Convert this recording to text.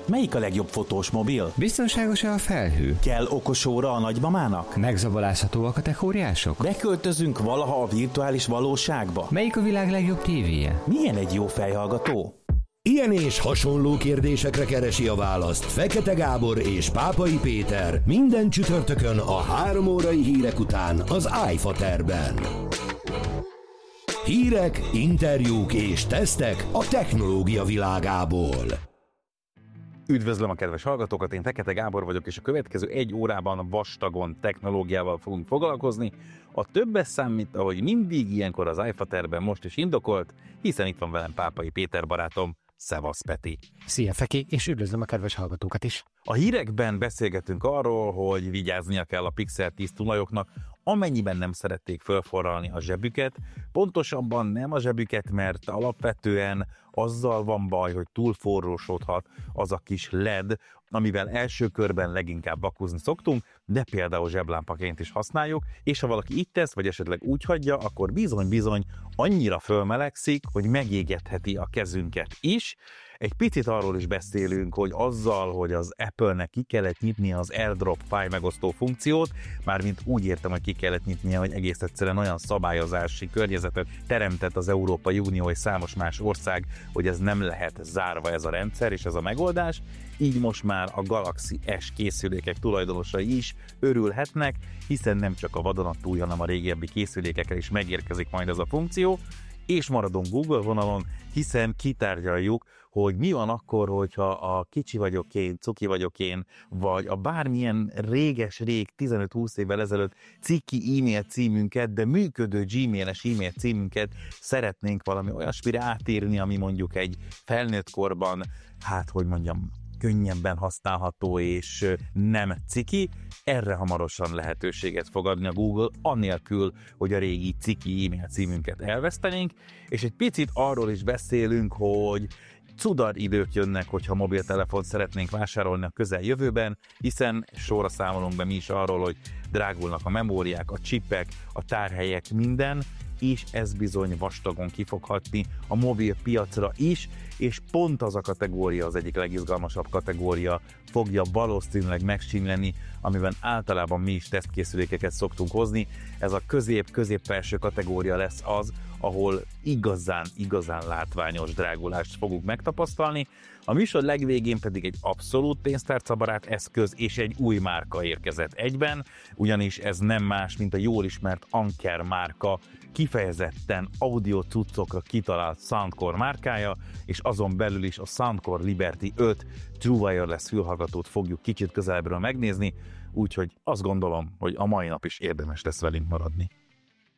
Melyik a legjobb fotós mobil? Biztonságos-e a felhő? Kell okos óra a nagymamának? Megzabolázható a kategóriások? Beköltözünk valaha a virtuális valóságba? Melyik a világ legjobb tévéje? Milyen egy jó fejhallgató? Ilyen és hasonló kérdésekre keresi a választ Fekete Gábor és Pápai Péter minden csütörtökön a 3 órai hírek után az iFaterben. Hírek, interjúk és tesztek a technológia világából. Üdvözlöm a kedves hallgatókat, én Fekete Gábor vagyok, és a következő 1 órában vastagon technológiával fogunk foglalkozni. A többes számít, ahogy mindig ilyenkor az iFaterben most is indokolt, hiszen itt van velem Pápai Péter barátom. Szevasz, Peti! Szia, Feki, és üdvözlöm a kedves hallgatókat is! A hírekben beszélgetünk arról, hogy vigyáznia kell a Pixel 10 tulajoknak, amennyiben nem szerették fölforralni a zsebüket. Pontosabban nem a zsebüket, mert alapvetően azzal van baj, hogy túl forrósodhat az a kis LED, amivel első körben leginkább vakuzni szoktunk, de például zseblámpaként is használjuk, és ha valaki így tesz, vagy esetleg úgy hagyja, akkor bizony-bizony annyira fölmelegszik, hogy megégetheti a kezünket is. Egy picit arról is beszélünk, hogy azzal, hogy az Apple-nek ki kellett nyitnia az AirDrop fájlmegosztó funkciót, mármint úgy értem, hogy ki kellett nyitnia, hogy egész egyszerűen olyan szabályozási környezetet teremtett az Európai Unió és számos más ország, hogy ez nem lehet zárva ez a rendszer és ez a megoldás, így most már a Galaxy S készülékek tulajdonosai is örülhetnek, hiszen nem csak a vadonatúj, hanem a régebbi készülékekre is megérkezik majd ez a funkció, és maradunk Google vonalon, hiszen kitárgyaljuk, hogy mi van akkor, hogyha a kicsi vagyok én, cuki vagyok én, vagy a bármilyen réges-rég 15-20 évvel ezelőtt ciki e-mail címünket, de működő gmail-es e-mail címünket szeretnénk valami olyasmire átírni, ami mondjuk egy felnőtt korban, könnyebben használható és nem ciki. Erre hamarosan lehetőséget fog adni a Google, anélkül, hogy a régi ciki e-mail címünket elvesztenénk, és egy picit arról is beszélünk, hogy cudar idők jönnek, hogyha mobiltelefont szeretnénk vásárolni a közeljövőben, hiszen sorra számolunk be mi is arról, hogy drágulnak a memóriák, a csipek, a tárhelyek, minden, és ez bizony vastagon ki fog hatni a mobil piacra is, és pont az a kategória, az egyik legizgalmasabb kategória fogja valószínűleg megsínleni, amiben általában mi is tesztkészülékeket szoktunk hozni. Ez a közép-felső kategória lesz az, ahol igazán látványos drágulást fogunk megtapasztalni. A műsor legvégén pedig egy abszolút pénztárcabarát eszköz és egy új márka érkezett egyben, ugyanis ez nem más, mint a jól ismert Anker márka, kifejezetten audio cuccokra kitalált Soundcore márkája, és azon belül is a Soundcore Liberty 5 True Wireless fülhallgatót fogjuk kicsit közelebbről megnézni, úgyhogy azt gondolom, hogy a mai nap is érdemes lesz velünk maradni.